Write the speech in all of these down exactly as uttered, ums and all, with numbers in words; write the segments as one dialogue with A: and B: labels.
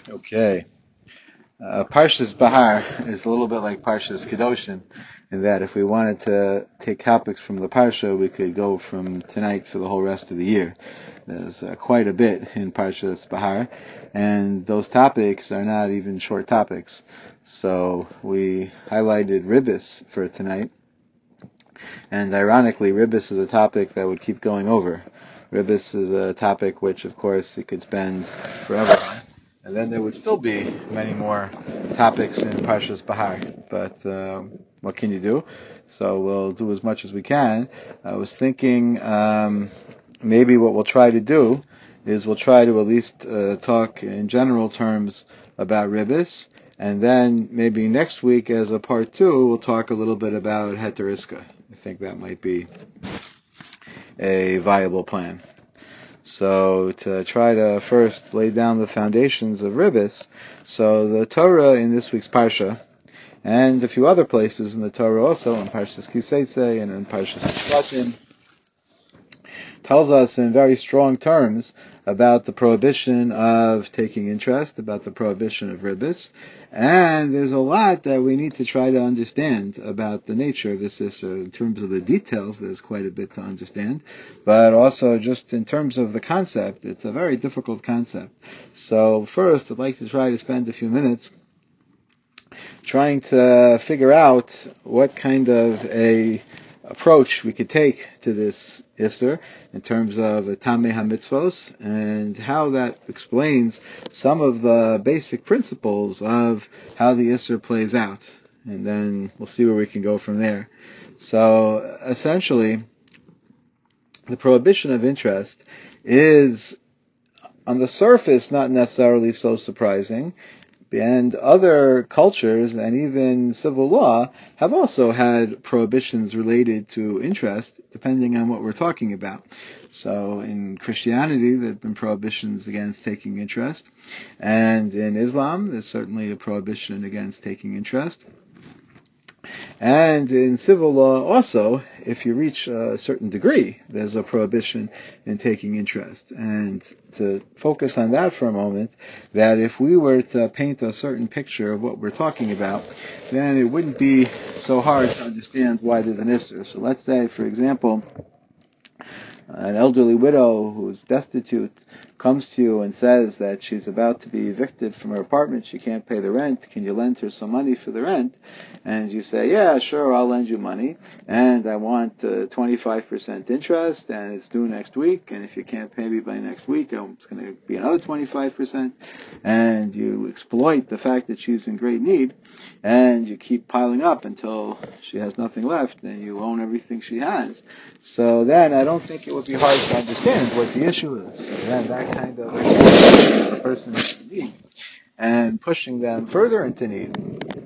A: Okay. Uh, Parshas Bahar is a little bit like Parshas Kedoshim, in that if we wanted to take topics from the Parsha, we could go from tonight for the whole rest of the year. There's uh, quite a bit in Parshas Bahar, and those topics are not even short topics. So we highlighted Ribbis for tonight, and ironically, Ribbis is a topic that would keep going over. Ribbis is a topic which, of course, you could spend forever on. And then there would still be many more topics in Parshas Bahar. But uh, what can you do? So we'll do as much as we can. I was thinking um, maybe what we'll try to do is we'll try to at least uh, talk in general terms about Ribbis. And then maybe next week as a part two, we'll talk a little bit about Heteriska. I think that might be a viable plan. So to try to first lay down the foundations of Ribbis, so the Torah in this week's Parsha, and a few other places in the Torah also, in Parshas Kiseitze and in Parshas Mishpatim, tells us in very strong terms about the prohibition of taking interest, about the prohibition of ribbis, and there's a lot that we need to try to understand about the nature of this issue. In terms of the details, there's quite a bit to understand, but also just in terms of the concept, it's a very difficult concept. So first, I'd like to try to spend a few minutes trying to figure out what kind of a approach we could take to this Isser in terms of the Tamei HaMitzvos and how that explains some of the basic principles of how the Isser plays out. And then we'll see where we can go from there. So essentially, the prohibition of interest is on the surface not necessarily so surprising. And other cultures and even civil law have also had prohibitions related to interest, depending on what we're talking about. So in Christianity, there have been prohibitions against taking interest. And in Islam, there's certainly a prohibition against taking interest. And in civil law also, if you reach a certain degree, there's a prohibition in taking interest. And to focus on that for a moment, that if we were to paint a certain picture of what we're talking about, then it wouldn't be so hard to understand why there's an issue. So let's say, for example, an elderly widow who's destitute comes to you and says that she's about to be evicted from her apartment, she can't pay the rent, can you lend her some money for the rent? And you say, yeah, sure, I'll lend you money, and I want uh, twenty-five percent interest, and it's due next week, and if you can't pay me by next week, it's going to be another twenty-five percent, and you exploit the fact that she's in great need, and you keep piling up until she has nothing left, and you own everything she has. So then I don't think it would be hard to understand what the issue is. So then that kind of a person into need and pushing them further into need.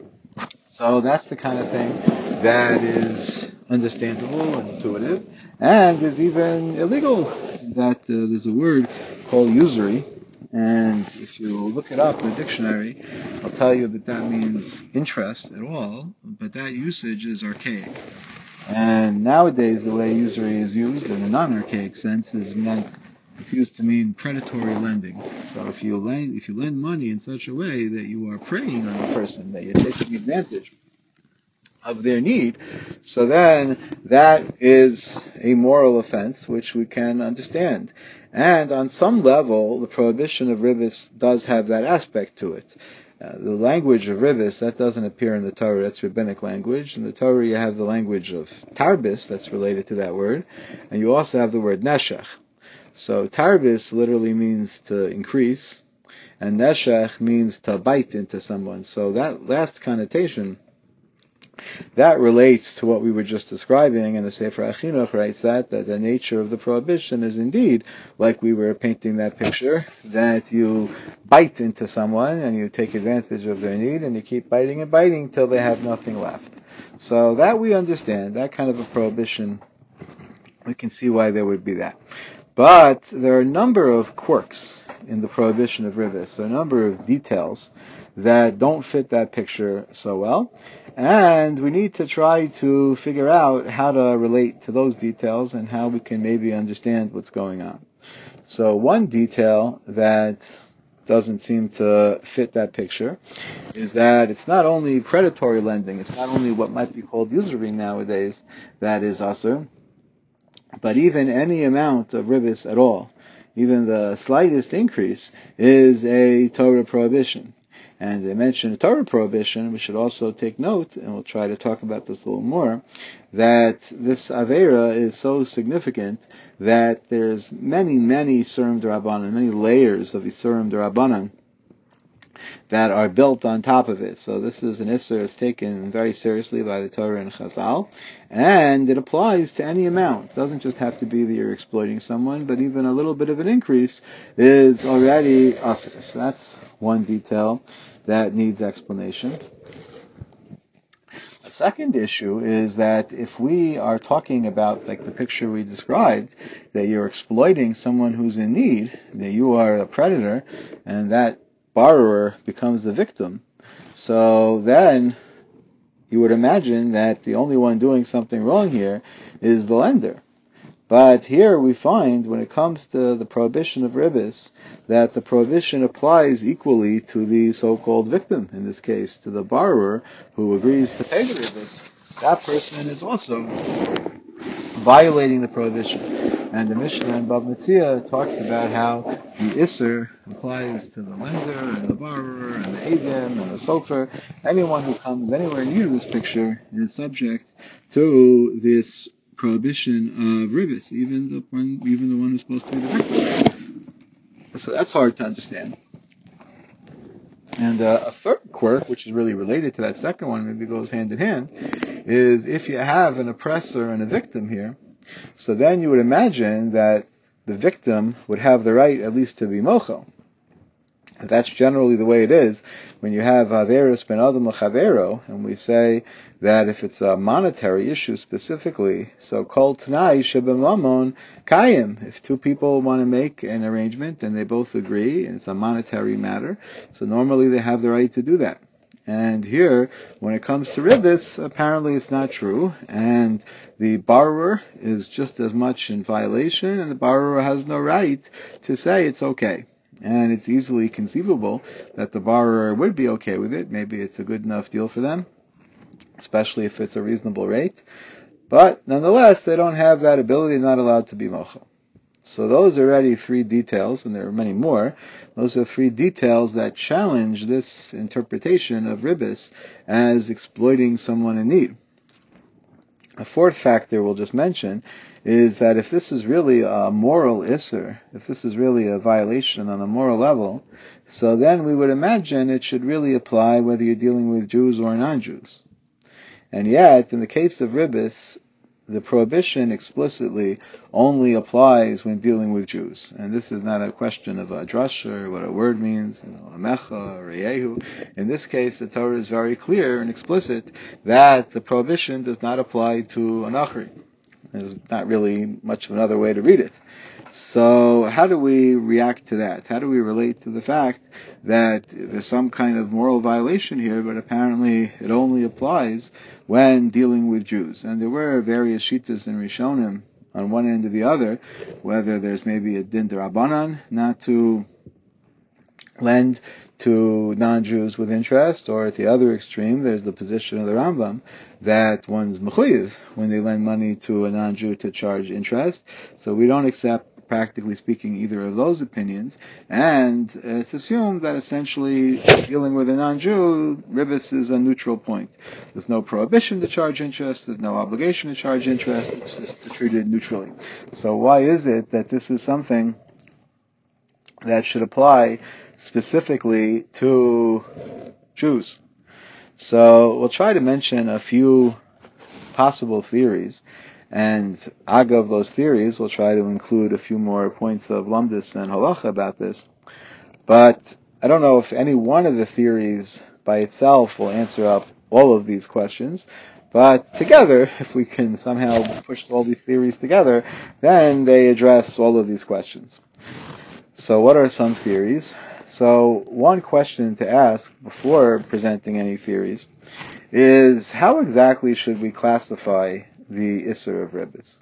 A: So that's the kind of thing that is understandable and intuitive, and is even illegal. That uh, there's a word called usury, and if you look it up in the dictionary, I'll tell you that that means interest at all, but that usage is archaic. And nowadays, the way usury is used in a non-archaic sense is meant, it's used to mean predatory lending. So if you lend, if you lend money in such a way that you are preying on the person, that you're taking advantage of their need, so then that is a moral offense which we can understand. And on some level, the prohibition of ribis does have that aspect to it. Uh, the language of ribis, that doesn't appear in the Torah, that's rabbinic language. In the Torah you have the language of tarbis, that's related to that word, and you also have the word neshech. So tarbis literally means to increase, and neshech means to bite into someone. So that last connotation, that relates to what we were just describing, and the Sefer HaChinuch writes that, that the nature of the prohibition is indeed, like we were painting that picture, that you bite into someone and you take advantage of their need and you keep biting and biting till they have nothing left. So that we understand, that kind of a prohibition, we can see why there would be that. But there are a number of quirks in the prohibition of ribis, a number of details that don't fit that picture so well, and we need to try to figure out how to relate to those details and how we can maybe understand what's going on. So one detail that doesn't seem to fit that picture, is that it's not only predatory lending, it's not only what might be called usury nowadays that is asur, but even any amount of ribis at all, even the slightest increase, is a Torah prohibition. And they mention a Torah prohibition, we should also take note, and we'll try to talk about this a little more, that this Aveira is so significant that there's many, many Isurim D'Rabbanan, many layers of Isurim D'Rabbanan that are built on top of it. So this is an Isser that's taken very seriously by the Torah and Chazal, and it applies to any amount. It doesn't just have to be that you're exploiting someone, but even a little bit of an increase is already Asr. So that's one detail that needs explanation. A second issue is that if we are talking about, like the picture we described, that you're exploiting someone who's in need, that you are a predator, and that borrower becomes the victim, so then you would imagine that the only one doing something wrong here is the lender. But here we find, when it comes to the prohibition of ribis, that the prohibition applies equally to the so-called victim, in this case, to the borrower who agrees to pay the ribis. That person is also violating the prohibition. And the Mishnah in Bava Metzia talks about how the Isser applies to the lender and the borrower and the Edom and the Sofer. Anyone who comes anywhere near this picture is subject to this prohibition of ribis, even the one, even the one who's supposed to be the victim. So that's hard to understand. And uh, a third quirk, which is really related to that second one, maybe goes hand in hand, is if you have an oppressor and a victim here, so then you would imagine that the victim would have the right at least to be mochel. And that's generally the way it is when you have Haverus ben Adam l'Chavero, and we say that if it's a monetary issue specifically, so kol t'nai shebemamon kayim. If two people want to make an arrangement and they both agree, and it's a monetary matter, so normally they have the right to do that. And here, when it comes to ribis, apparently it's not true, and the borrower is just as much in violation, and the borrower has no right to say it's okay. And it's easily conceivable that the borrower would be okay with it. Maybe it's a good enough deal for them, especially if it's a reasonable rate. But nonetheless, they don't have that ability, they're not allowed to be mochel. So those are already three details, and there are many more. Those are three details that challenge this interpretation of ribis as exploiting someone in need. A fourth factor we'll just mention is that if this is really a moral isser, if this is really a violation on a moral level, so then we would imagine it should really apply whether you're dealing with Jews or non-Jews. And yet, in the case of ribis, the prohibition explicitly only applies when dealing with Jews. And this is not a question of a drasha, what a word means, you know, amecha, or yehu. In this case, the Torah is very clear and explicit that the prohibition does not apply to an achri. There's not really much of another way to read it. So how do we react to that? How do we relate to the fact that there's some kind of moral violation here, but apparently it only applies when dealing with Jews? And there were various shittas in Rishonim on one end or the other, whether there's maybe a din d'Rabbanan not to lend to non-Jews with interest, or at the other extreme, there's the position of the Rambam that one's mechuyev when they lend money to a non-Jew to charge interest. So we don't accept, practically speaking, either of those opinions, and it's assumed that essentially dealing with a non-Jew, ribis is a neutral point. There's no prohibition to charge interest, there's no obligation to charge interest, it's just treated neutrally. So why is it that this is something that should apply specifically to Jews? So we'll try to mention a few possible theories, and agav those theories, we'll try to include a few more points of lumdus and halacha about this. But I don't know if any one of the theories by itself will answer up all of these questions, but together, if we can somehow push all these theories together, then they address all of these questions. So what are some theories? So one question to ask before presenting any theories is, how exactly should we classify the Isser of ribis?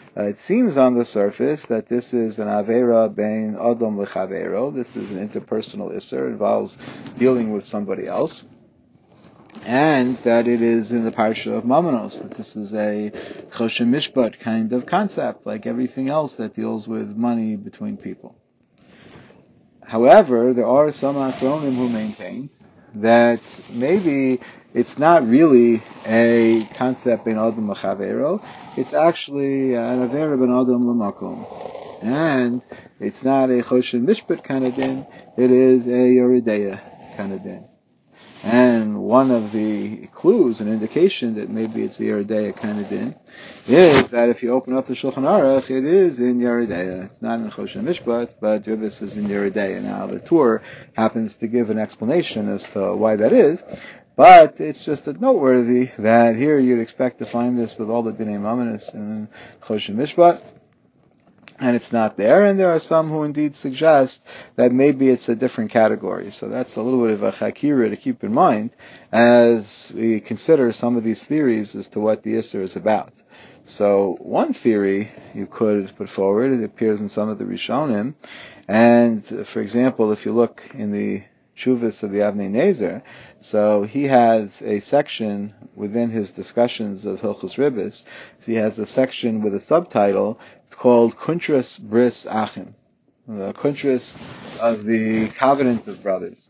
A: Uh, it seems on the surface that this is an Avera bein Adam lechavero. This is an interpersonal Isser, involves dealing with somebody else. And that it is in the parsha of Mamanos, that this is a Choshen Mishpat kind of concept, like everything else that deals with money between people. However, there are some Achronim who maintain that maybe it's not really a concept in Adam L'Chavero, it's actually an Avera ben Adam L'Makom. And it's not a Choshen Mishpat kind of din, it is a Yoredeya kind of din. And one of the clues, an indication that maybe it's the Yeridea kind of din, is that if you open up the Shulchan Aruch, it is in Yeridea. It's not in Choshen Mishpat, but Ribbis is in Yeridea. Now, the Tur happens to give an explanation as to why that is, but it's just noteworthy that here you'd expect to find this with all the Dinei Mamanis in Choshen Mishpat, and it's not there, and there are some who indeed suggest that maybe it's a different category. So that's a little bit of a chakira to keep in mind as we consider some of these theories as to what the Isser is about. So one theory you could put forward, it appears in some of the Rishonim, and for example, if you look in the Shuvas of the Avnei Nezer, so he has a section within his discussions of Hilchos Ribbis. So he has a section with a subtitle. It's called Kuntras Bris Achim, the Kuntras of the Covenant of Brothers.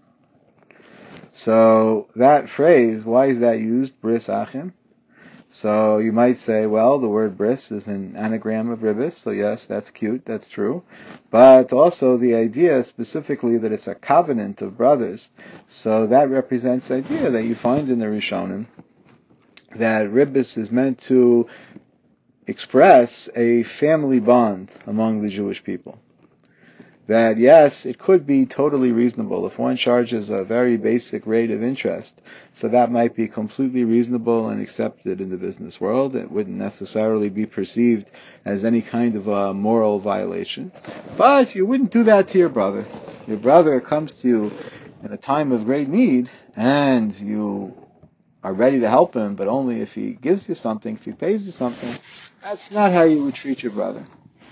A: So that phrase, why is that used, Bris Achim? So you might say, well, the word bris is an anagram of ribbis, so yes, that's cute, that's true. But also the idea specifically that it's a covenant of brothers, so that represents the idea that you find in the Rishonim, that ribbis is meant to express a family bond among the Jewish people. That yes, it could be totally reasonable if one charges a very basic rate of interest, so that might be completely reasonable and accepted in the business world. It wouldn't necessarily be perceived as any kind of a moral violation. But you wouldn't do that to your brother. Your brother comes to you in a time of great need, and you are ready to help him, but only if he gives you something, if he pays you something. That's not how you would treat your brother.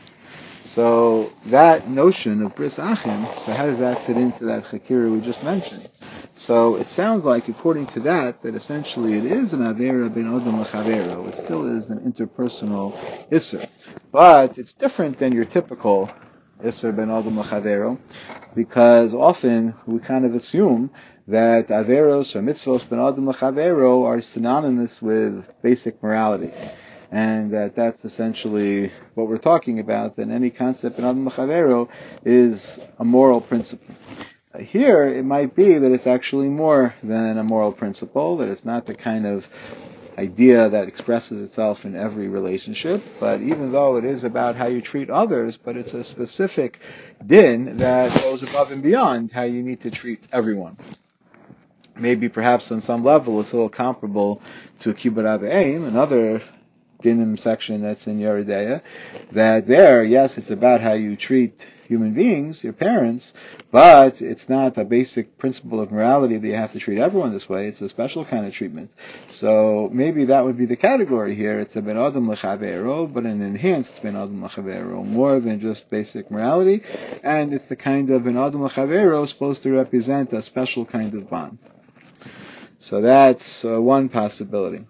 A: So that notion of Bris Achim, so how does that fit into that Chakira we just mentioned? So it sounds like, according to that, that essentially it is an Avera ben Adam L'Chavero. It still is an interpersonal Isser. But it's different than your typical Isser ben Adam L'Chavero, because often we kind of assume that Averos or Mitzvos ben Adam L'Chavero are synonymous with basic morality. And that that's essentially what we're talking about, that any concept in Adam L'Chavero is a moral principle. Uh, here, it might be that it's actually more than a moral principle, that it's not the kind of idea that expresses itself in every relationship, but even though it is about how you treat others, but it's a specific din that goes above and beyond how you need to treat everyone. Maybe perhaps on some level it's a little comparable to Kibbut Avayim, another Dinim section that's in Yeridea, that there, yes, it's about how you treat human beings, your parents, but it's not a basic principle of morality that you have to treat everyone this way. It's a special kind of treatment. So maybe that would be the category here. It's a ben adam l'chavero, but an enhanced ben adam l'chavero, more than just basic morality, and it's the kind of ben adam l'chavero supposed to represent a special kind of bond. So that's uh, one possibility.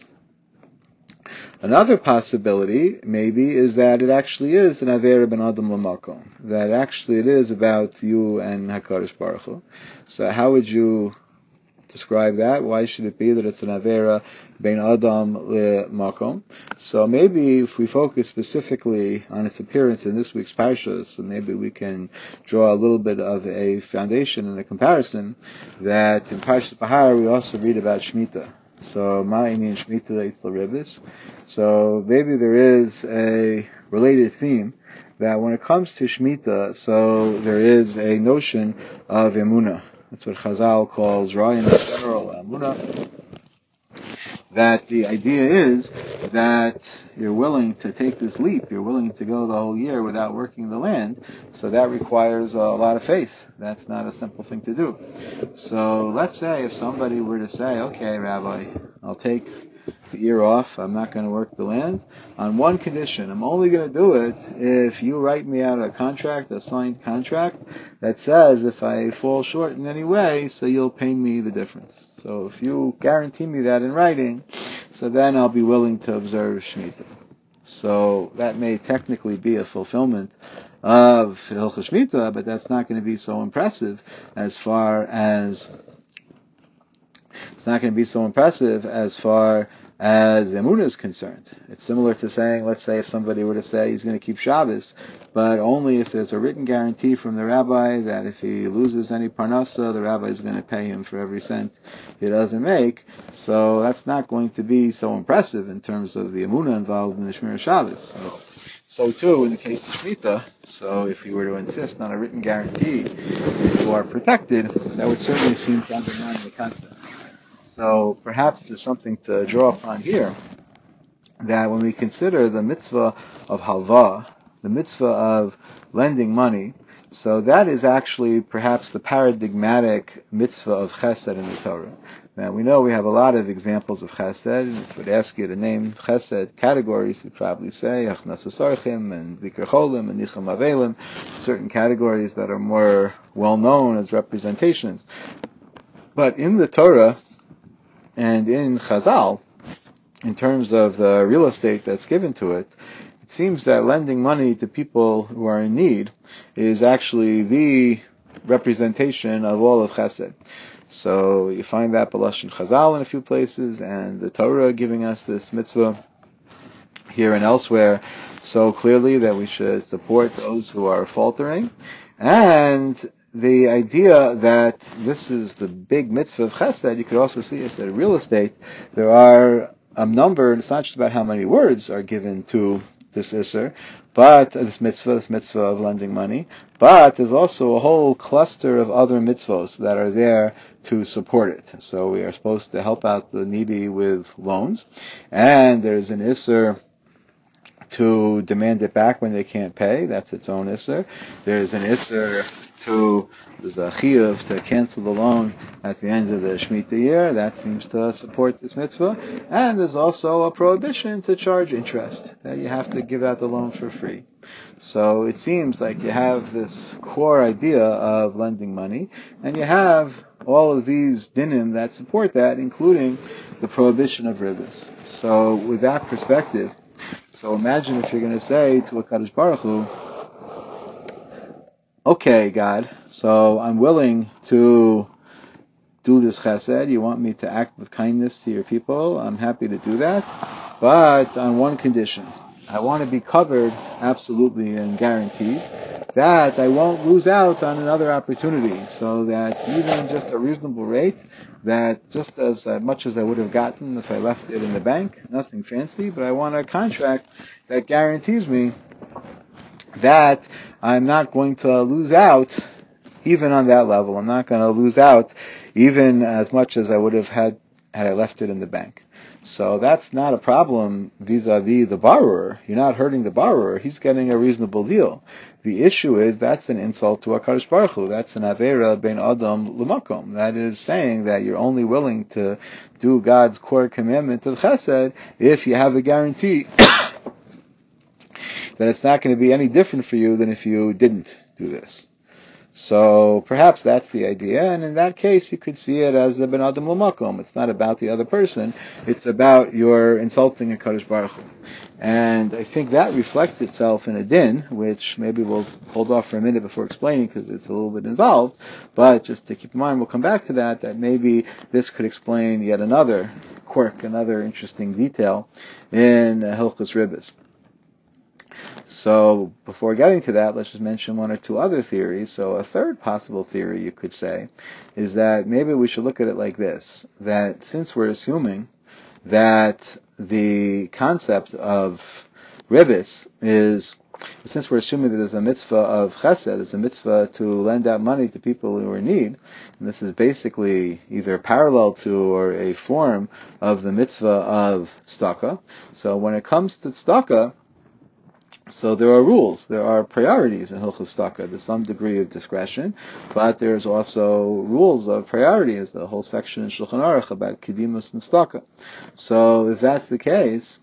A: Another possibility, maybe, is that it actually is an Avera ben Adam L'Makom. That actually it is about you and HaKadosh Baruch Hu. So how would you describe that? Why should it be that it's an Avera ben Adam L'Makom? So maybe if we focus specifically on its appearance in this week's Parsha, so maybe we can draw a little bit of a foundation and a comparison, that in Parshat Bahar we also read about Shemitah. So, ma'inin shmita leitzla ribbis. So, maybe there is a related theme that when it comes to shmita, so there is a notion of emunah. That's what Chazal calls ra'in in general emunah. That the idea is that you're willing to take this leap, you're willing to go the whole year without working the land, so that requires a lot of faith. That's not a simple thing to do. So let's say if somebody were to say, okay, Rabbi, I'll take the year off. I'm not going to work the land on one condition. I'm only going to do it if you write me out a contract, a signed contract, that says if I fall short in any way, so you'll pay me the difference. So if you guarantee me that in writing, so then I'll be willing to observe Shemitah. So that may technically be a fulfillment of Hilchos Shemitah, but that's not going to be so impressive as far as it's not going to be so impressive as far as Emunah is concerned. It's similar to saying, let's say if somebody were to say he's going to keep Shabbos, but only if there's a written guarantee from the rabbi that if he loses any parnasa, the rabbi is going to pay him for every cent he doesn't make. So that's not going to be so impressive in terms of the Emunah involved in the Shmir Shabbos. So, so too in the case of Shemitah, so if you were to insist on a written guarantee that you are protected, that would certainly seem to undermine the concept. So perhaps there's something to draw upon here, that when we consider the mitzvah of halva, the mitzvah of lending money, so that is actually perhaps the paradigmatic mitzvah of chesed in the Torah. Now we know we have a lot of examples of chesed. If I would ask you to name chesed categories, you'd probably say achnas asarchim and bikur cholim and nicham avelim, certain categories that are more well known as representations. But in the Torah, and in Chazal, in terms of the real estate that's given to it, it seems that lending money to people who are in need is actually the representation of all of Chesed. So you find that B'lashon Chazal in a few places, and the Torah giving us this mitzvah here and elsewhere so clearly that we should support those who are faltering. And the idea that this is the big mitzvah of chesed, you could also see as in real estate, there are a number, and it's not just about how many words are given to this isser, but uh, this mitzvah, this mitzvah of lending money, but there's also a whole cluster of other mitzvahs that are there to support it. So we are supposed to help out the needy with loans, and there's an isser to demand it back when they can't pay. That's its own isser. There's an isser to, there's a chiyuv to cancel the loan at the end of the Shemitah year. That seems to support this mitzvah. And there's also a prohibition to charge interest, that you have to give out the loan for free. So it seems like you have this core idea of lending money, and you have all of these dinim that support that, including the prohibition of ribas. So with that perspective, so imagine if you're going to say to a Kadosh Baruch Hu, okay, God, so I'm willing to do this chesed. You want me to act with kindness to your people. I'm happy to do that, but on one condition. I want to be covered absolutely and guaranteed that I won't lose out on another opportunity, so that even just a reasonable rate, that just as much as I would have gotten if I left it in the bank, nothing fancy, but I want a contract that guarantees me that I'm not going to lose out even on that level. I'm not going to lose out even as much as I would have had had I left it in the bank. So that's not a problem vis-a-vis the borrower. You're not hurting the borrower. He's getting a reasonable deal. The issue is that's an insult to HaKadosh Baruch Hu. That's an Avera ben Adam l'makom. That is saying that you're only willing to do God's core commandment of Chesed if you have a guarantee that it's not going to be any different for you than if you didn't do this. So perhaps that's the idea, and in that case you could see it as a ben adam l'makom. It's not about the other person, it's about your insulting a Kadosh Baruch Hu. And I think that reflects itself in a din, which maybe we'll hold off for a minute before explaining because it's a little bit involved, but just to keep in mind, we'll come back to that, that maybe this could explain yet another quirk, another interesting detail in uh, Hilchos Ribos. So before getting to that, let's just mention one or two other theories. So a third possible theory, you could say, is that maybe we should look at it like this, that since we're assuming that the concept of ribis is, since we're assuming that there's a mitzvah of chesed, there's a mitzvah to lend out money to people who are in need, and this is basically either parallel to or a form of the mitzvah of tzedakah. So when it comes to tzedakah, So there are rules, there are priorities in Hilchos Staka. There's some degree of discretion, but there's also rules of priorities. The whole section in Shulchan Aruch about Kedimus and Staka. So if that's the case,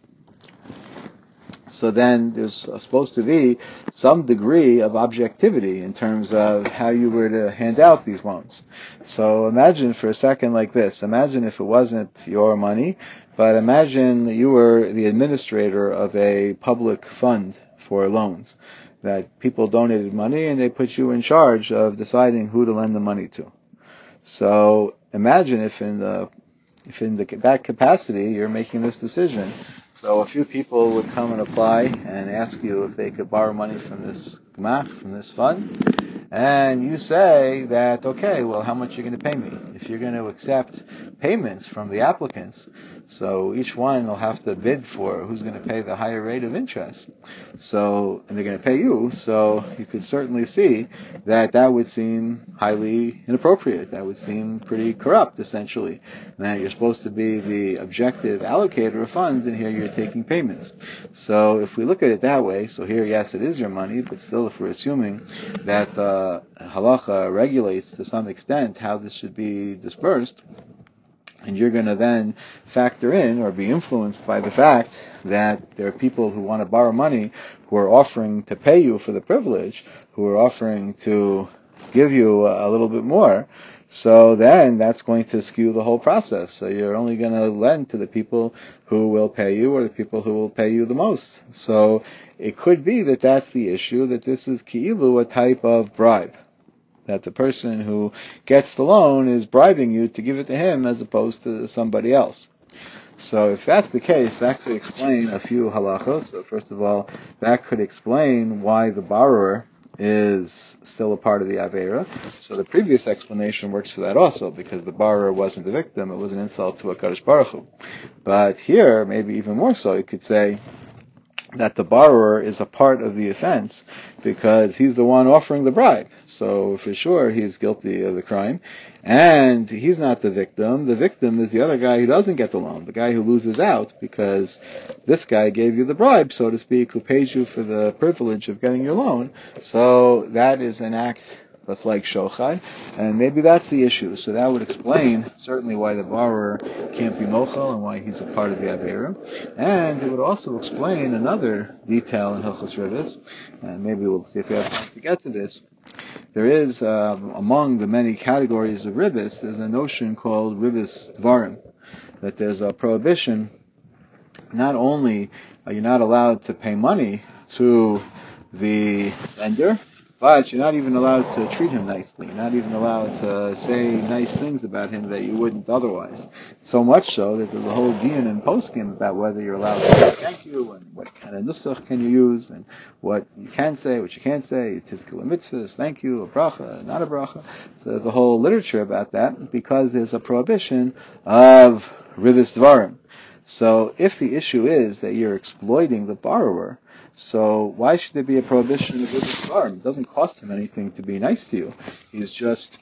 A: so then there's supposed to be some degree of objectivity in terms of how you were to hand out these loans. So imagine for a second like this. Imagine if it wasn't your money, but imagine that you were the administrator of a public fund for loans, that people donated money and they put you in charge of deciding who to lend the money to. So imagine if in the if in the, that capacity you're making this decision. So a few people would come and apply and ask you if they could borrow money from this gemach, from this fund, and you say that, okay, well, how much are you going to pay me? If you're going to accept payments from the applicants, so each one will have to bid for who's going to pay the higher rate of interest. So, and they're going to pay you, so you could certainly see that that would seem highly inappropriate. That would seem pretty corrupt, essentially. Now, you're supposed to be the objective allocator of funds, and here you're taking payments. So if we look at it that way, so here, yes, it is your money, but still, if we're assuming that uh, halacha regulates to some extent how this should be dispersed, and you're going to then factor in or be influenced by the fact that there are people who want to borrow money who are offering to pay you for the privilege, who are offering to give you a little bit more, so then that's going to skew the whole process. So you're only going to lend to the people who will pay you or the people who will pay you the most. So it could be that that's the issue, that this is ki'ilu, a type of bribe, that the person who gets the loan is bribing you to give it to him as opposed to somebody else. So if that's the case, that could explain a few halachos. So first of all, that could explain why the borrower is still a part of the Avera. So the previous explanation works for that also, because the borrower wasn't the victim, it was an insult to HaKadosh Baruch Hu. But here, maybe even more so, you could say that the borrower is a part of the offense because he's the one offering the bribe. So for sure he's guilty of the crime. And he's not the victim. The victim is the other guy who doesn't get the loan, the guy who loses out because this guy gave you the bribe, so to speak, who pays you for the privilege of getting your loan. So that is an act that's like shochad, and maybe that's the issue. So that would explain certainly why the borrower can't be mochel and why he's a part of the avera. And it would also explain another detail in Hilchos Ribos, and maybe we'll see if we have time to get to this. There is, um, among the many categories of Ribos, there's a notion called Ribos Dvarim, that there's a prohibition. Not only are you not allowed to pay money to the lender, but you're not even allowed to treat him nicely. You're not even allowed to say nice things about him that you wouldn't otherwise. So much so that there's a whole dian and poskim about whether you're allowed to say thank you and what kind of nusach can you use and what you can say, what you can't say, tizkil mitzvahs, thank you, a bracha, not a bracha. So there's a whole literature about that because there's a prohibition of ribos dvarim. So if the issue is that you're exploiting the borrower, so why should there be a prohibition of ribos dvarim? It doesn't cost him anything to be nice to you. He's just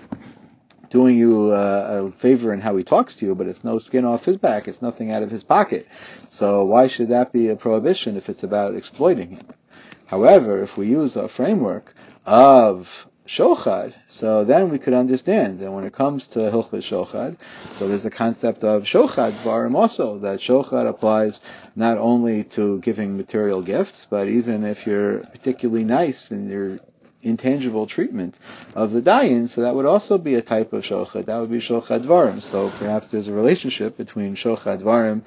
A: doing you uh, a favor in how he talks to you, but it's no skin off his back. It's nothing out of his pocket. So why should that be a prohibition if it's about exploiting him? However, if we use a framework of shochad, so then we could understand that when it comes to hilchos shochad, so there's the concept of shochad dvarim also, that shochad applies not only to giving material gifts, but even if you're particularly nice in your intangible treatment of the dayan, so that would also be a type of shochad. That would be shochad dvarim. So perhaps there's a relationship between shochad dvarim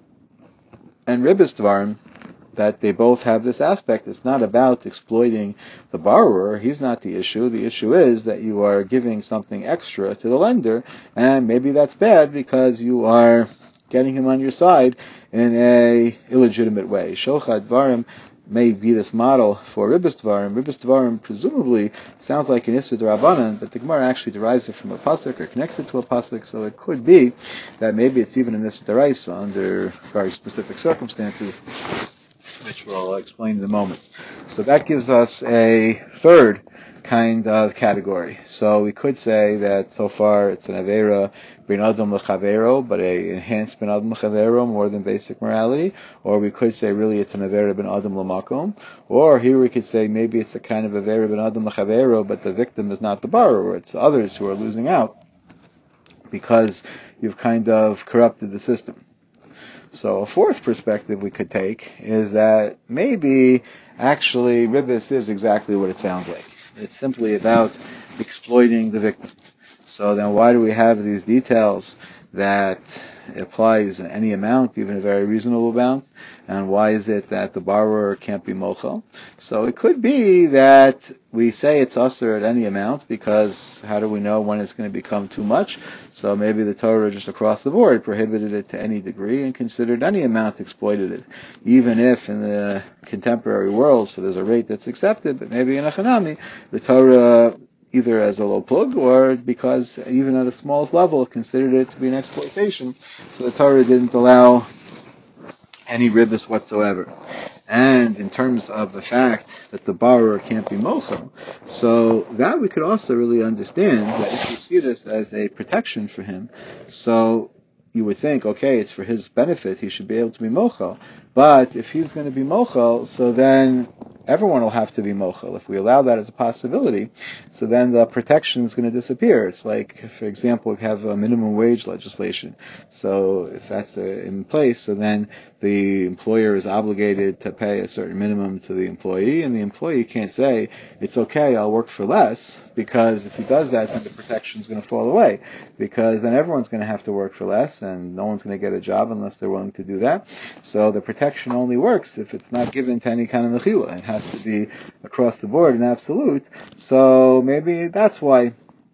A: and ribos dvarim, that they both have this aspect. It's not about exploiting the borrower. He's not the issue. The issue is that you are giving something extra to the lender, and maybe that's bad because you are getting him on your side in a illegitimate way. Shochad dvarim may be this model for ribos dvarim. Ribos dvarim presumably sounds like an issur d'Rabbanan, but the Gemara actually derives it from a pasuk or connects it to a pasuk, so it could be that maybe it's even an issur d'Oraisa under very specific circumstances. which we'll explain in a moment. So that gives us a third kind of category. So we could say that so far it's an Avera bin Adam Lechavero, but a enhanced bin Adam Lechavero more than basic morality. Or we could say really it's an Avera bin Adam Lamakom. Or here we could say maybe it's a kind of Avera bin Adam Lechavero, but the victim is not the borrower, it's others who are losing out because you've kind of corrupted the system. So a fourth perspective we could take is that maybe actually Ribis is exactly what it sounds like. It's simply about exploiting the victim. So then why do we have these details that it applies any amount, even a very reasonable amount? And why is it that the borrower can't be mochel? So it could be that we say it's usher at any amount because how do we know when it's going to become too much? So maybe the Torah just across the board prohibited it to any degree and considered any amount exploited it. Even if in the contemporary world, so there's a rate that's accepted, but maybe in a Hanami, the Torah either as a low plug or because even at the smallest level considered it to be an exploitation. So the Torah didn't allow any ribis whatsoever. And in terms of the fact that the borrower can't be mochel, so that we could also really understand that if you see this as a protection for him, so you would think, okay, it's for his benefit, he should be able to be mochel. But if he's going to be mochel, so then everyone will have to be mochel. If we allow that as a possibility, so then the protection is going to disappear. It's like, for example, we have a minimum wage legislation. So if that's uh, in place, so then the employer is obligated to pay a certain minimum to the employee, and the employee can't say, it's okay, I'll work for less, because if he does that, then the protection is going to fall away, because then everyone's going to have to work for less, and no one's going to get a job unless they're willing to do that. So the protection only works if it's not given to any kind of mechila. It has to be across the board and absolute. So maybe that's why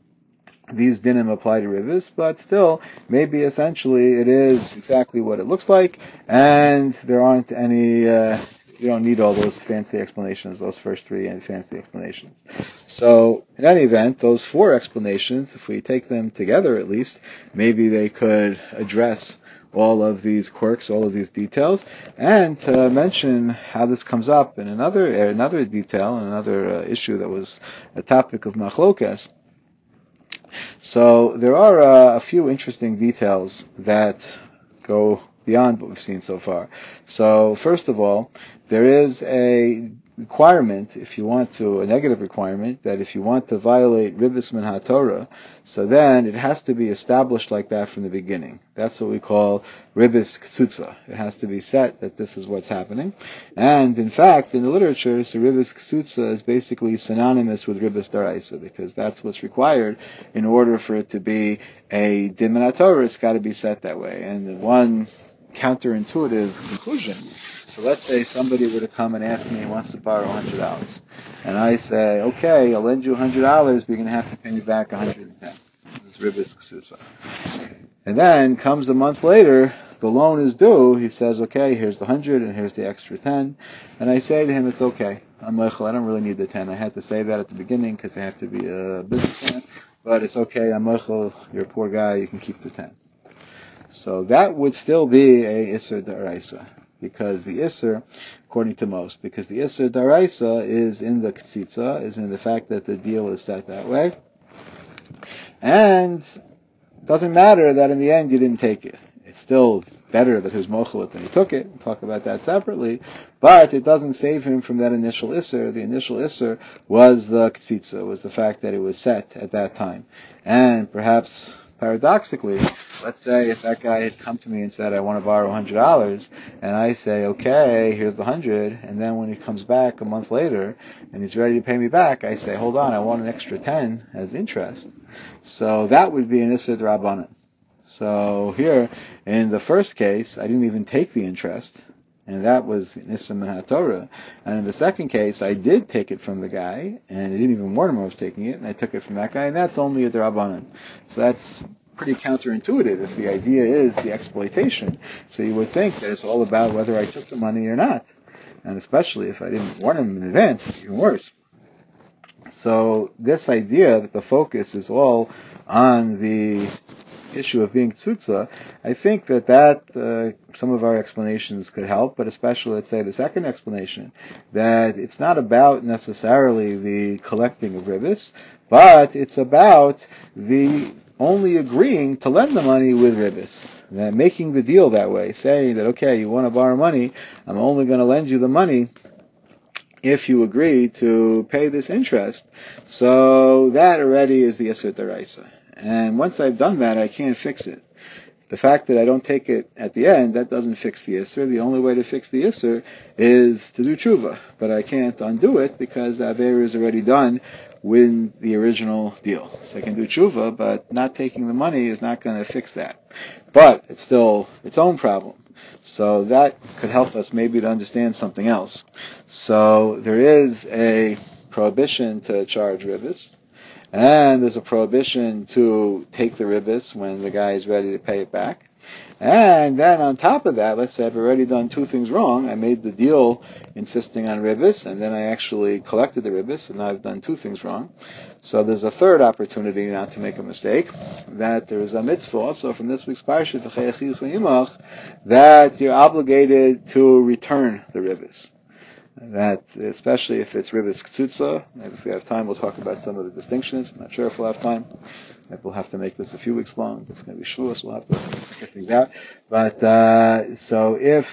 A: these dinim apply to rivers, but still, maybe essentially it is exactly what it looks like, and there aren't any, uh, you don't need all those fancy explanations, those first three and fancy explanations. So, in any event, those four explanations, if we take them together at least, maybe they could address all of these quirks, all of these details, and to mention how this comes up in another another detail, another uh, issue that was a topic of machlokas. So there are uh, a few interesting details that go beyond what we've seen so far. So first of all, there is a requirement, if you want to, a negative requirement, that if you want to violate Ribis Min HaTorah, so then it has to be established like that from the beginning. That's what we call Ribis Ksutza. It has to be set that this is what's happening. And in fact, in the literature, so Ribis Ksutza is basically synonymous with Ribis Daraisa, because that's what's required in order for it to be a Din Min HaTorah. It's got to be set that way. And the one counterintuitive conclusion. So let's say somebody were to come and ask me, he wants to borrow one hundred dollars. And I say, okay, I'll lend you one hundred dollars, but you're going to have to pay me back one hundred ten dollars. This is Ribis Ksusa. And then comes a month later, the loan is due, he says, okay, here's the one hundred and here's the extra ten. And I say to him, it's okay. I'm Michael, I don't really need the ten. I had to say that at the beginning because I have to be a businessman. But it's okay, I'm Michael, you're a poor guy, you can keep the ten. So that would still be a Isser Daraisa, because the Isser, according to most, because the Isser Daraisa is in the Ksitza, is in the fact that the deal is set that way. And it doesn't matter that in the end you didn't take it. It's still better that he was mochel than he took it. We'll talk about that separately. But it doesn't save him from that initial Isser. The initial Isser was the Ksitza, was the fact that it was set at that time. And perhaps paradoxically, let's say if that guy had come to me and said, I want to borrow one hundred dollars, and I say, okay, here's the one hundred, and then when he comes back a month later, and he's ready to pay me back, I say, hold on, I want an extra ten as interest. So that would be an Isser D'Rabbanan. So here, in the first case, I didn't even take the interest, and that was Nissim Min HaTorah. And in the second case, I did take it from the guy, and I didn't even warn him I was taking it, and I took it from that guy, and that's only a D'Rabbanan. So that's pretty counterintuitive if the idea is the exploitation. So you would think that it's all about whether I took the money or not. And especially if I didn't warn him in advance, even worse. So this idea that the focus is all on the issue of being tzutza, I think that that uh, some of our explanations could help, but especially, let's say, the second explanation, that it's not about necessarily the collecting of ribis, but it's about the only agreeing to lend the money with ribis. That making the deal that way, saying that, okay, you want to borrow money, I'm only going to lend you the money if you agree to pay this interest. So that already is the Isser Daraisa. And once I've done that, I can't fix it. The fact that I don't take it at the end, that doesn't fix the Isser. The only way to fix the Isser is to do tshuva. But I can't undo it because the Aveira is already done with the original deal. So I can do tshuva, but not taking the money is not going to fix that. But it's still its own problem. So that could help us maybe to understand something else. So there is a prohibition to charge ribis, and there's a prohibition to take the ribis when the guy is ready to pay it back. And then on top of that, let's say I've already done two things wrong. I made the deal insisting on ribis, and then I actually collected the ribis, and now I've done two things wrong. So there's a third opportunity not to make a mistake, that there is a mitzvah also from this week's parsha, that you're obligated to return the ribis. That, especially if it's ribis ktsutsa, if we have time, we'll talk about some of the distinctions. I'm not sure if we'll have time. Maybe we'll have to make this a few weeks long. It's going to be Shavuos. We'll have to get things out. But uh, so if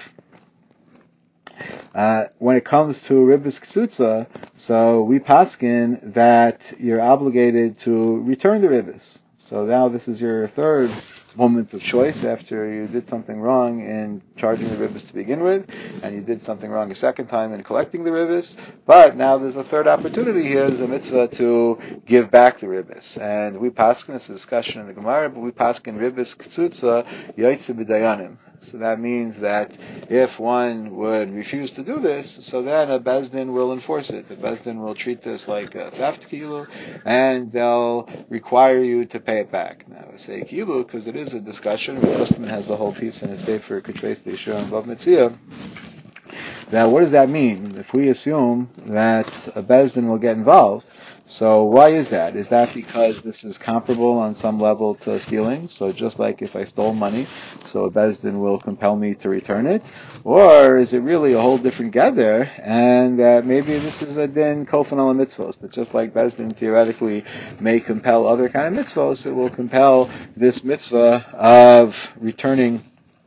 A: uh, when it comes to ribis ktsutsa, so we paskin that you're obligated to return the ribis. So now this is your third moment of choice after you did something wrong in charging the ribis to begin with, and you did something wrong a second time in collecting the ribis, but now there's a third opportunity here. There's a mitzvah to give back the ribis. And we paskin, it's a discussion in the Gemara, but we paskin ribis ktsutsa yaitze b'dayanim. So that means that if one would refuse to do this, so then a Bezdin will enforce it. The Bezdin will treat this like a theft kilu, and they'll require you to pay it back. Now, I say kilu because it is a discussion. Rustman has the whole piece in his Sefer Ketreis Yeshua and Bav Metzia. Now, what does that mean? If we assume that a Bezdin will get involved, so why is that? Is that because this is comparable on some level to stealing? So just like if I stole money, so a Bezdin will compel me to return it? Or is it really a whole different gather, and that maybe this is a din kofan ala mitzvos, that just like Bezdin theoretically may compel other kind of mitzvos, it will compel this mitzvah of returning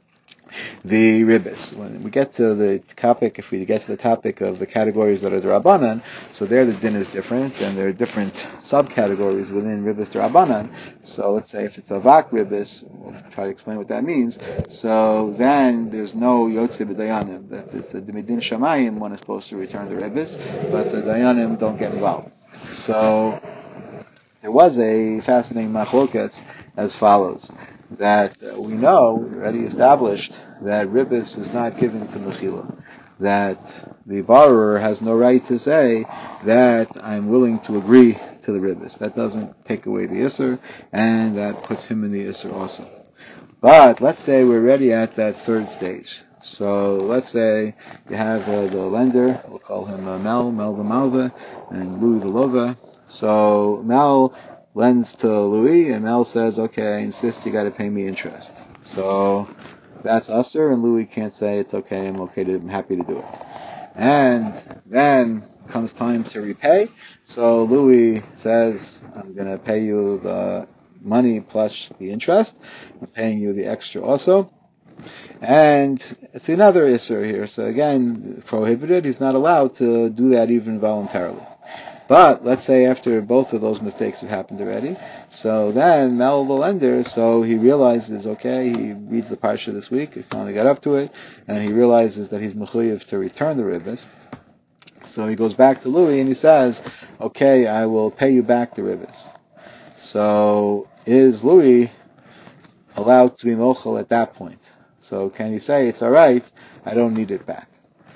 A: the ribis. When we get to the topic, if we get to the topic of the categories that are the Rabbanan, so there the din is different, and there are different subcategories within ribis the Rabbanan. So let's say if it's a vak ribis, we'll try to explain what that means. So then there's no yotze b'dayanim, that it's a dimidin shamayim, one is supposed to return the ribis, but the dayanim don't get involved. So there was a fascinating machlokas as follows. That uh, we know, we already established, that ribis is not given to mechila. That the borrower has no right to say that I'm willing to agree to the ribis. That doesn't take away the isser, and that puts him in the isser also. But let's say we're already at that third stage. So let's say you have uh, the lender, we'll call him uh, Mel, Mel the Malva, and Louis the Lova. So Mel lends to Louis, and Mel says, okay, I insist you gotta pay me interest. So that's usher, and Louis can't say it's okay, I'm okay to, I'm happy to do it. And then comes time to repay, so Louis says, I'm gonna pay you the money plus the interest, I'm paying you the extra also. And it's another isser here, so again, prohibited, he's not allowed to do that even voluntarily. But let's say after both of those mistakes have happened already, so then Mel the lender, so he realizes, okay, he reads the parsha this week, he finally got up to it, and he realizes that he's mechuyev to return the ribis. So he goes back to Louis and he says, okay, I will pay you back the ribis. So is Louis allowed to be mochel at that point? So can he say, it's alright, I don't need it back?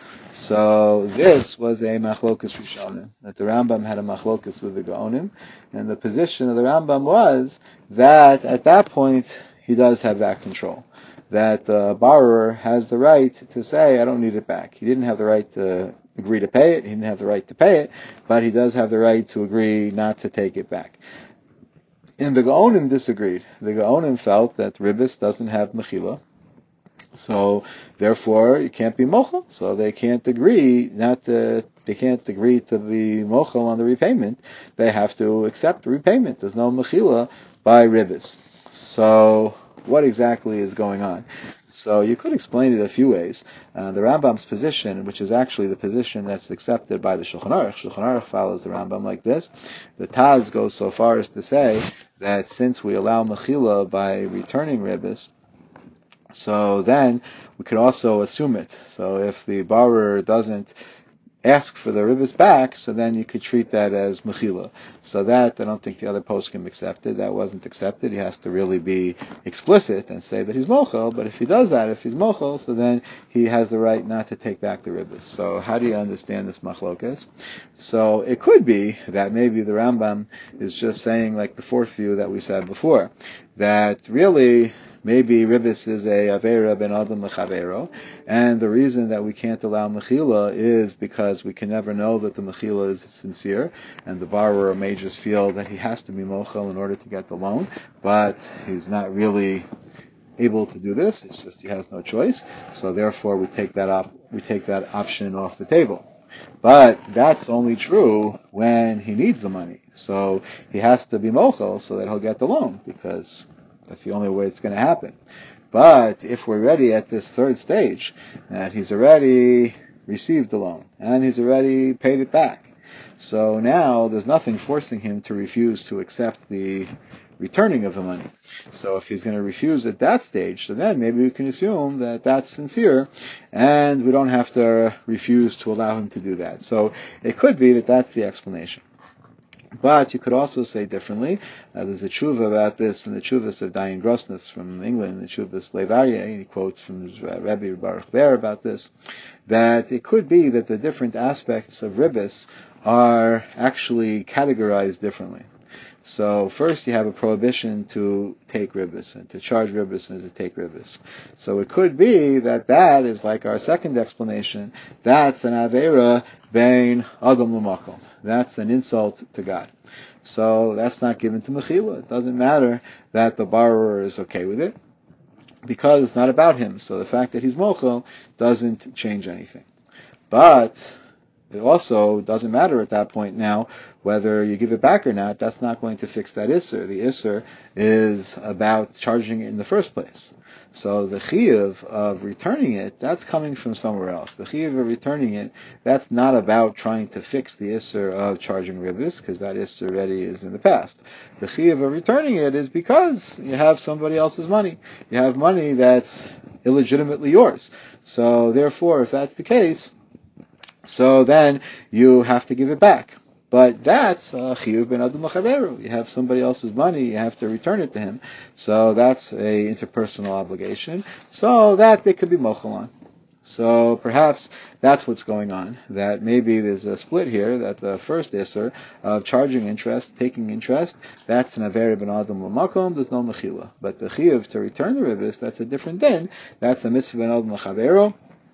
A: So this was a machlokas rishonim, that the Rambam had a machlokas with the Gaonim, and the position of the Rambam was that at that point he does have that control, that the borrower has the right to say, I don't need it back. He didn't have the right to agree to pay it, he didn't have the right to pay it, but he does have the right to agree not to take it back. And the Gaonim disagreed. The Gaonim felt that Ribbis doesn't have Mechila, so therefore you can't be Mochel. So they can't agree not to, they can't agree to be Mochel on the repayment. They have to accept the repayment. There's no Mechila by Ribbis. So what exactly is going on? So you could explain it a few ways. Uh, the Rambam's position, which is actually the position that's accepted by the Shulchan Aruch, Shulchan Aruch follows the Rambam like this. The Taz goes so far as to say that since we allow Mechila by returning Ribbis, so then we could also assume it. So if the borrower doesn't ask for the ribbis back, so then you could treat that as mechila. So that, I don't think the other poskim accepted. That wasn't accepted. He has to really be explicit and say that he's mochel, but if he does that, if he's mochel, so then he has the right not to take back the ribbis. So how do you understand this machlokas? So it could be that maybe the Rambam is just saying, like the fourth view that we said before, that really maybe ribbis is a avera ben adam lechavero, and the reason that we can't allow mechila is because we can never know that the mechila is sincere, and the borrower may just feel that he has to be mochel in order to get the loan, but he's not really able to do this. It's just he has no choice. So therefore, we take that op- we take that option off the table. But that's only true when he needs the money. So he has to be mochel so that he'll get the loan, because that's the only way it's going to happen. But if we're ready at this third stage, that he's already received the loan, and he's already paid it back, so now there's nothing forcing him to refuse to accept the returning of the money. So if he's going to refuse at that stage, so then maybe we can assume that that's sincere, and we don't have to refuse to allow him to do that. So it could be that that's the explanation. But you could also say differently. Uh, there's a tshuva about this in the tshuvas of Dayan Grossness from England, the tshuvas Levaria, and he quotes from Rabbi Baruch Ber about this, that it could be that the different aspects of ribbis are actually categorized differently. So first you have a prohibition to take ribbis, and to charge ribbis and to take ribbis. So it could be that that is like our second explanation. That's an avera bein adam l'makom. That's an insult to God. So that's not given to mechila. It doesn't matter that the borrower is okay with it, because it's not about him. So the fact that he's mochel doesn't change anything. But it also doesn't matter at that point now whether you give it back or not. That's not going to fix that isser. The isser is about charging it in the first place. So the chiyuv of returning it, that's coming from somewhere else. The chiyuv of returning it, that's not about trying to fix the isser of charging ribbis, because that isser already is in the past. The chiyuv of returning it is because you have somebody else's money. You have money that's illegitimately yours. So therefore, if that's the case, so then you have to give it back. But that's chiyuv ben adam l'chaveru. You have somebody else's money, you have to return it to him. So that's a interpersonal obligation. So that they could be mochel on. So perhaps that's what's going on. That maybe there's a split here. That the first isser of charging interest, taking interest, that's an avera ben adam l'makom. There's no mechila. But the chiyuv to return the ribbis, that's a different din. That's a mitzvah ben adam l'chaveru.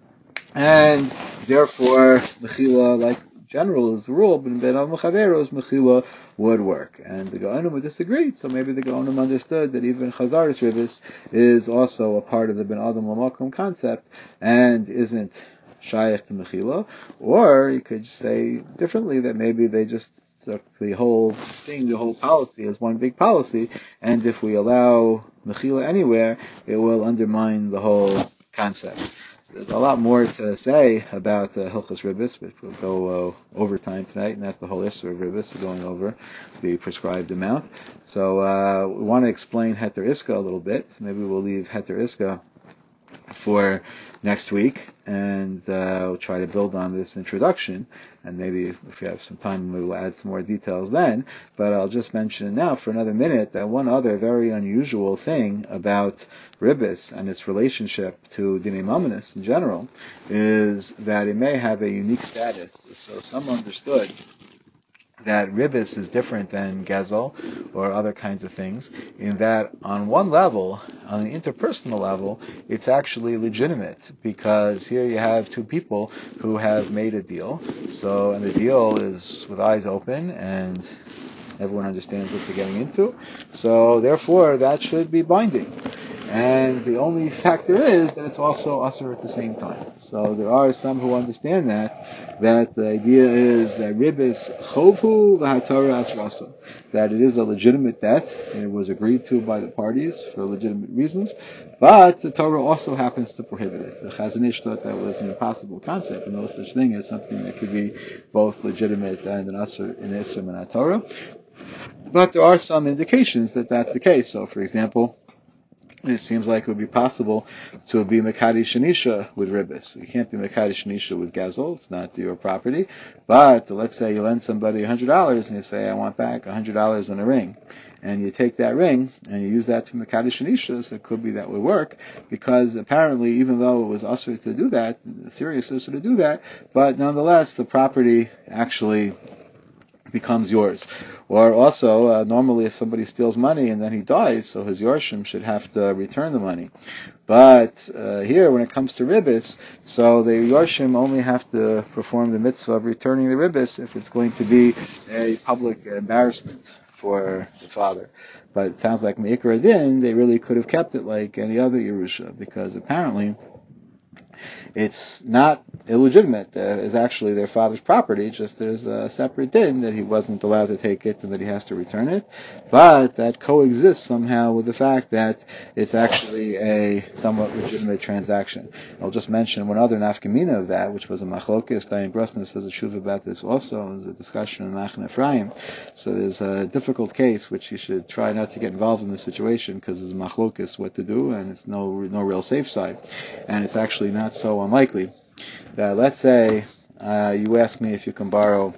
A: And therefore, mechila, like general is the rule, but in Ben Al Mechaveros, mechila would work. And the Gaonim would disagree, so maybe the Gaonim understood that even Chazaris Ribbis is also a part of the Ben Adam Lamakom concept, and isn't Shaykh to mechila. Or you could say differently, that maybe they just took the whole thing, the whole policy as one big policy, and if we allow mechila anywhere, it will undermine the whole concept. There's a lot more to say about uh, Hilchos Ribbis, but we'll go uh, over time tonight, and that's the whole issue of Ribbis, going over the prescribed amount. So uh, we want to explain Heter Iska a little bit. So maybe we'll leave Heter Iska for next week, and uh, we'll try to build on this introduction, and maybe if we have some time, we will add some more details then. But I'll just mention now for another minute that one other very unusual thing about ribbis and its relationship to Dinei Mamonos in general is that it may have a unique status. So some understood that ribbis is different than gezel or other kinds of things, in that on one level, on an interpersonal level, it's actually legitimate, because here you have two people who have made a deal, so, and the deal is with eyes open, and Everyone understands what they're getting into. So therefore, that should be binding. And the only factor is that it's also usher at the same time. So there are some who understand that, that the idea is that ribis chovhu v'hatara asrasa, that it is a legitimate debt, and it was agreed to by the parties for legitimate reasons, but the Torah also happens to prohibit it. The Chazon Ish thought that was an impossible concept, and no such thing as something that could be both legitimate and an usher in Isser and Torah. But there are some indications that that's the case. So, for example, it seems like it would be possible to be Mekadi Shanisha with Ribbis. You can't be Mekadi Shanisha with Gezel. It's not your property. But let's say you lend somebody one hundred dollars and you say, I want back one hundred dollars in a ring. And you take that ring and you use that to Mekadi Shanisha, so it could be that would work, because apparently, even though it was usher to do that, serious usher to do that, but nonetheless, the property actually becomes yours. Or also, uh, normally if somebody steals money and then he dies, so his Yorshim should have to return the money. But uh, here, when it comes to ribbis, so the Yorshim only have to perform the mitzvah of returning the ribbis if it's going to be a public embarrassment for the father. But it sounds like Me'ikar Adin, they really could have kept it like any other Yerusha, because apparently it's not illegitimate. Uh, it's actually their father's property, just there's a separate din that he wasn't allowed to take it and that he has to return it. But that coexists somehow with the fact that it's actually a somewhat legitimate transaction. I'll just mention one other nafkamina of that, which was a machlokes. Dayan Brosnan says a shuv about this also. There's a discussion in Machan Ephraim. So there's a difficult case which you should try not to get involved in this situation, because there's machlokes what to do, and it's no no real safe side. And it's actually not so unlikely that, let's say, uh, you ask me if you can borrow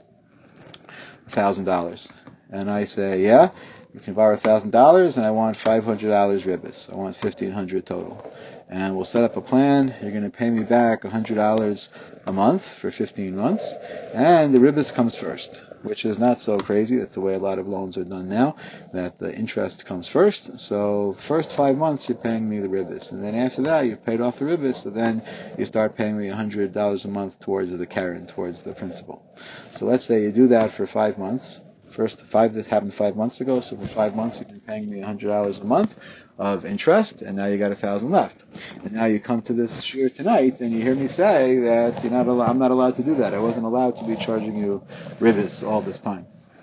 A: a thousand dollars, and I say, yeah, you can borrow a thousand dollars, and I want five hundred dollars ribbis. I want fifteen hundred total, and we'll set up a plan. You're going to pay me back a hundred dollars a month for fifteen months, and the ribbis comes first, which is not so crazy. That's the way a lot of loans are done now, that the interest comes first. So first five months you're paying me the ribbis, and then after that you've paid off the ribbis, so then you start paying me one hundred dollars a month towards the Karen, towards the principal. So let's say you do that for five months. First five, this happened five months ago, so for five months you've been paying me one hundred dollars a month of interest, and now you got a thousand left. And now you come to this shir tonight, and you hear me say that you're not allowed, I'm not allowed to do that. I wasn't allowed to be charging you ribbis all this time.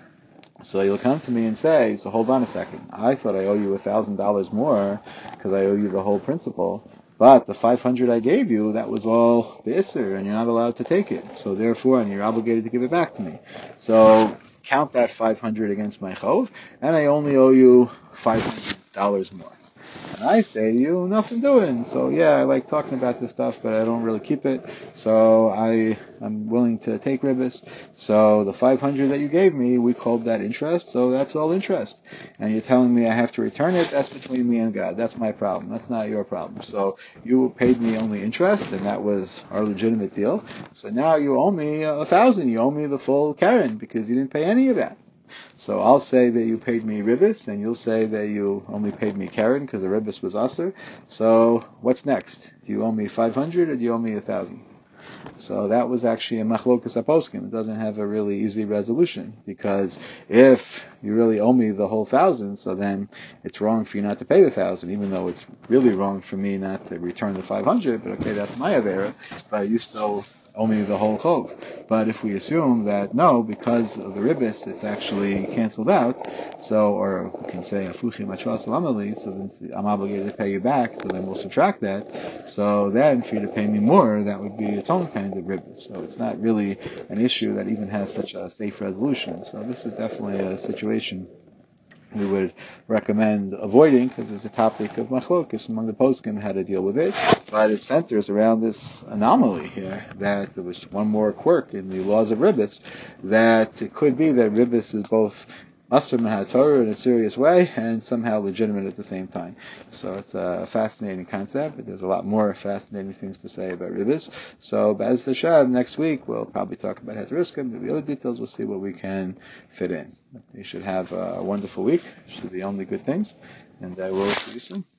A: So you'll come to me and say, so hold on a second. I thought I owe you a thousand dollars more because I owe you the whole principal. But the five hundred I gave you, that was all the Isser, and you're not allowed to take it. So therefore, and you're obligated to give it back to me. So count that five hundred against my chov, and I only owe you five hundred dollars more. And I say to you, nothing doing. So yeah, I like talking about this stuff, but I don't really keep it. So I, I'm willing to take ribbis. So the five hundred that you gave me, we called that interest. So that's all interest. And you're telling me I have to return it. That's between me and God. That's my problem. That's not your problem. So you paid me only interest, and that was our legitimate deal. So now you owe me a thousand. You owe me the full Karen because you didn't pay any of that. So I'll say that you paid me ribbis, and you'll say that you only paid me Karen because the ribbis was aser. So what's next? Do you owe me five hundred or do you owe me a thousand? So that was actually a machlokas aposkim. It doesn't have a really easy resolution, because if you really owe me the whole thousand, so then it's wrong for you not to pay the thousand, even though it's really wrong for me not to return the five hundred. But okay, that's my avera. But you still owe me the whole chov. But if we assume that no, because of the ribbis, it's actually canceled out, so, or we can say afuchi machas amali, so then I'm obligated to pay you back, so then we'll subtract that. So then, for you to pay me more, that would be its own kind of ribbis. So it's not really an issue that even has such a safe resolution. So this is definitely a situation we would recommend avoiding, because it's a topic of machlokes among the poskim how to deal with it. But it centers around this anomaly here, that there was one more quirk in the laws of ribbis, that it could be that ribbis is both Asr Mahatorah in a serious way and somehow legitimate at the same time. So it's a fascinating concept, but there's a lot more fascinating things to say about ribbis. So B'ez Hashem, next week we'll probably talk about Heteriskim, maybe other details, we'll see what we can fit in. You should have a wonderful week. Should be only good things, and I will see you soon.